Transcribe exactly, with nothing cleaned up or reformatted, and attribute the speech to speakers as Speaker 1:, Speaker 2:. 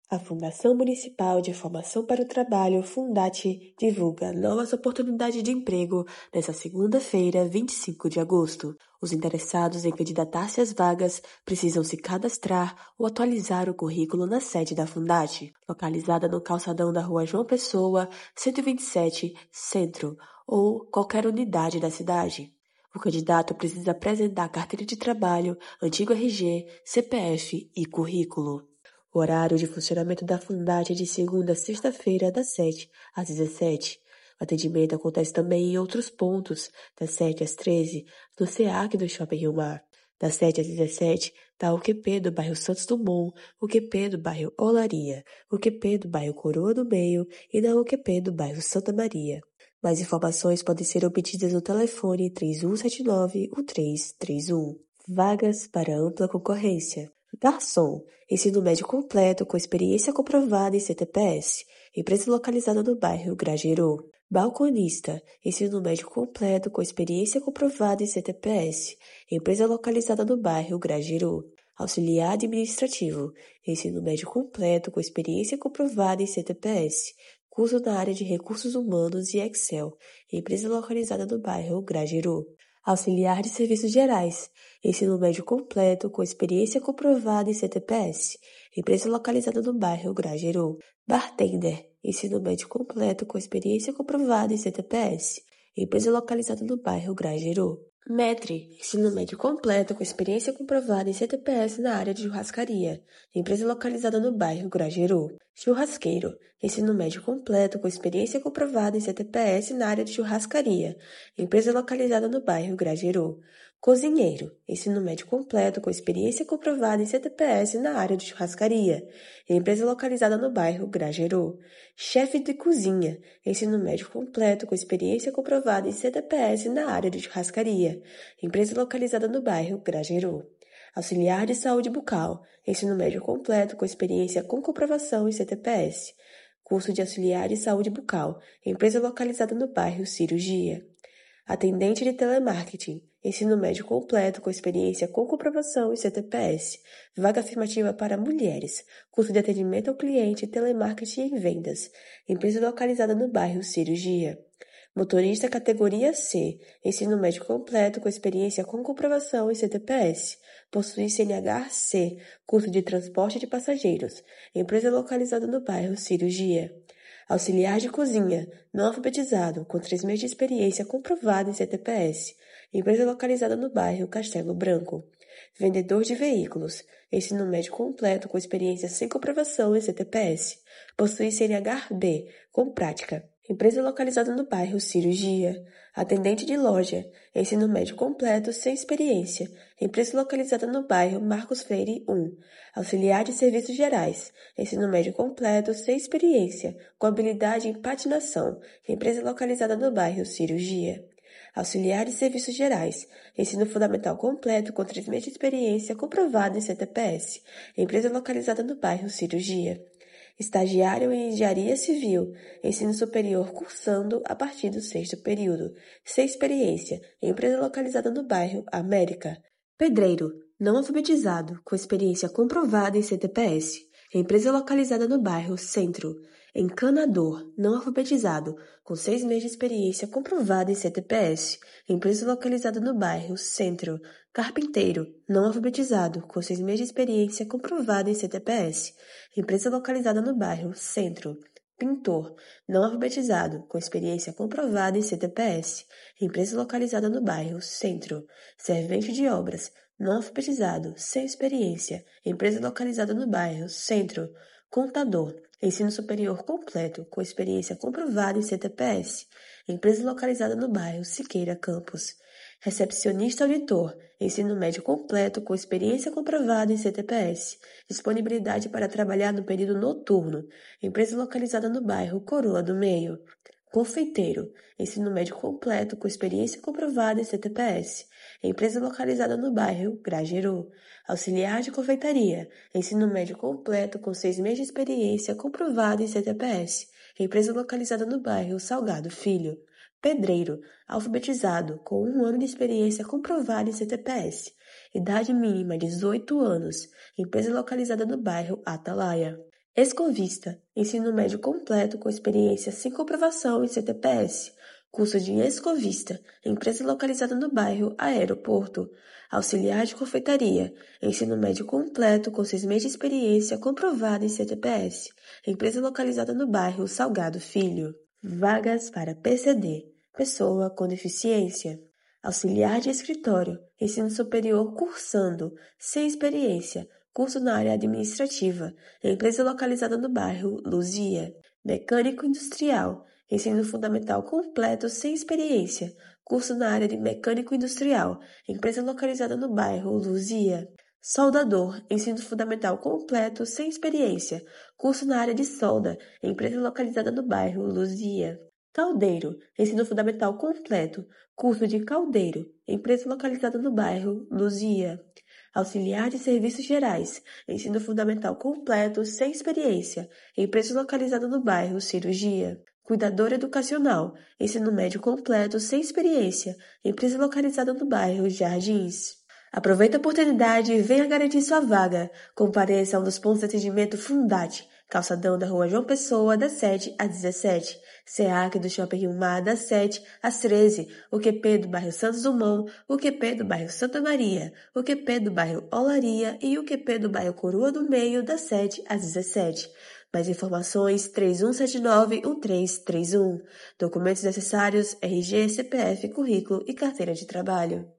Speaker 1: A Fundação Municipal de Formação para o Trabalho, Fundate, divulga novas oportunidades de emprego nesta segunda-feira, vinte e cinco de agosto. Os interessados em candidatar-se às vagas precisam se cadastrar ou atualizar o currículo na sede da Fundate, localizada no calçadão da Rua João Pessoa, cento e vinte e sete, Centro, ou qualquer unidade da cidade. O candidato precisa apresentar carteira de trabalho, antigo R G, C P F e currículo. O horário de funcionamento da Fundate é de segunda a sexta-feira, das sete às dezessete. O atendimento acontece também em outros pontos, das sete às treze, no SEAC do Shopping Rio Mar. Das sete às dezessete, da U Q P do bairro Santos Dumont, U Q P do bairro Olaria, U Q P do bairro Coroa do Meio e da U Q P do bairro Santa Maria. Mais informações podem ser obtidas no telefone três um sete nove, um três três um. Vagas para ampla concorrência. Garçom, ensino médio completo com experiência comprovada em C T P S, empresa localizada no bairro Gragerô. Balconista, ensino médio completo com experiência comprovada em C T P S, empresa localizada no bairro Gragerô. Auxiliar administrativo, ensino médio completo com experiência comprovada em C T P S, curso na área de recursos humanos e Excel, empresa localizada no bairro Gragerô. Auxiliar de serviços gerais, ensino médio completo com experiência comprovada em C T P S, empresa localizada no bairro Gragerô. Bartender, ensino médio completo com experiência comprovada em C T P S, empresa localizada no bairro Gragerô. Maître, ensino médio completo com experiência comprovada em C T P S na área de churrascaria, empresa localizada no bairro Gragerô. Churrasqueiro, ensino médio completo com experiência comprovada em C T P S na área de churrascaria, empresa localizada no bairro Gragerô. Cozinheiro, ensino médio completo com experiência comprovada em C T P S na área de churrascaria, empresa localizada no bairro Gragerô. Chefe de cozinha, ensino médio completo com experiência comprovada em C T P S na área de churrascaria, empresa localizada no bairro Gragerô. Auxiliar de saúde bucal, ensino médio completo com experiência com comprovação em C T P S, curso de auxiliar de saúde bucal, empresa localizada no bairro Cirurgia. Atendente de telemarketing, ensino médio completo com experiência com comprovação em C T P S, vaga afirmativa para mulheres, curso de atendimento ao cliente, telemarketing e vendas, empresa localizada no bairro Cirurgia. Motorista categoria C, ensino médio completo com experiência com comprovação em C T P S, possui C N H C, curso de transporte de passageiros, empresa localizada no bairro Cirurgia. Auxiliar de cozinha, não alfabetizado, com três meses de experiência comprovada em C T P S, empresa localizada no bairro Castelo Branco. Vendedor de veículos, ensino médio completo com experiência sem comprovação em C T P S, possui C N H B, com prática, empresa localizada no bairro Cirurgia. Atendente de loja, ensino médio completo sem experiência, empresa localizada no bairro Marcos Freire um. Auxiliar de serviços gerais, ensino médio completo sem experiência, com habilidade em patinação, empresa localizada no bairro Cirurgia. Auxiliar de serviços gerais, ensino fundamental completo com três meses de experiência comprovada em C T P S, empresa localizada no bairro Cirurgia. Estagiário em engenharia civil, ensino superior cursando a partir do sexto período, sem experiência, empresa localizada no bairro América. Pedreiro, não alfabetizado, com experiência comprovada em C T P S, empresa localizada no bairro Centro. Encanador, não alfabetizado, com seis meses de experiência comprovada em C T P S, empresa localizada no bairro Centro. Carpinteiro, não alfabetizado, com seis meses de experiência comprovada em C T P S, empresa localizada no bairro Centro. Pintor, não alfabetizado, com experiência comprovada em C T P S, empresa localizada no bairro Centro. Servente de obras, não alfabetizado, sem experiência, empresa localizada no bairro Centro. Contador, ensino superior completo, com experiência comprovada em C T P S, empresa localizada no bairro Siqueira Campos. Recepcionista auditor, ensino médio completo, com experiência comprovada em C T P S, disponibilidade para trabalhar no período noturno, empresa localizada no bairro Coroa do Meio. Confeiteiro, ensino médio completo, com experiência comprovada em C T P S, empresa localizada no bairro Gragerô. Auxiliar de confeitaria, ensino médio completo, com seis meses de experiência comprovada em C T P S, empresa localizada no bairro Salgado Filho. Pedreiro, alfabetizado, com um ano de experiência comprovada em C T P S, idade mínima dezoito anos, empresa localizada no bairro Atalaia. Escovista, ensino médio completo com experiência sem comprovação em C T P S. Curso de escovista, empresa localizada no bairro Aeroporto. Auxiliar de confeitaria, ensino médio completo com seis meses de experiência comprovada em C T P S. Empresa localizada no bairro Salgado Filho. Vagas para P C D, pessoa com deficiência. Auxiliar de escritório, ensino superior cursando, sem experiência, curso na área administrativa, empresa localizada no bairro Luzia. Mecânico industrial, ensino fundamental completo sem experiência, curso na área de mecânico industrial, empresa localizada no bairro Luzia. Soldador, ensino fundamental completo sem experiência, curso na área de solda, empresa localizada no bairro Luzia. Caldeiro, ensino fundamental completo, curso de caldeiro, empresa localizada no bairro Luzia. Auxiliar de serviços gerais, ensino fundamental completo sem experiência, empresa localizada no bairro Cirurgia. Cuidador educacional, ensino médio completo sem experiência, empresa localizada no bairro Jardins. Aproveite a oportunidade e venha garantir sua vaga. Compareça a um dos pontos de atendimento Fundate, calçadão da rua João Pessoa, das sete às dezessete. C E A C do Shopping Rio Mar, das sete às treze. O Q P do bairro Santos Dumont, o Q P do bairro Santa Maria, o Q P do bairro Olaria e o Q P do bairro Coroa do Meio, das sete às dezessete. Mais informações, três um sete nove, um três três um. Documentos necessários, R G, C P F, currículo e carteira de trabalho.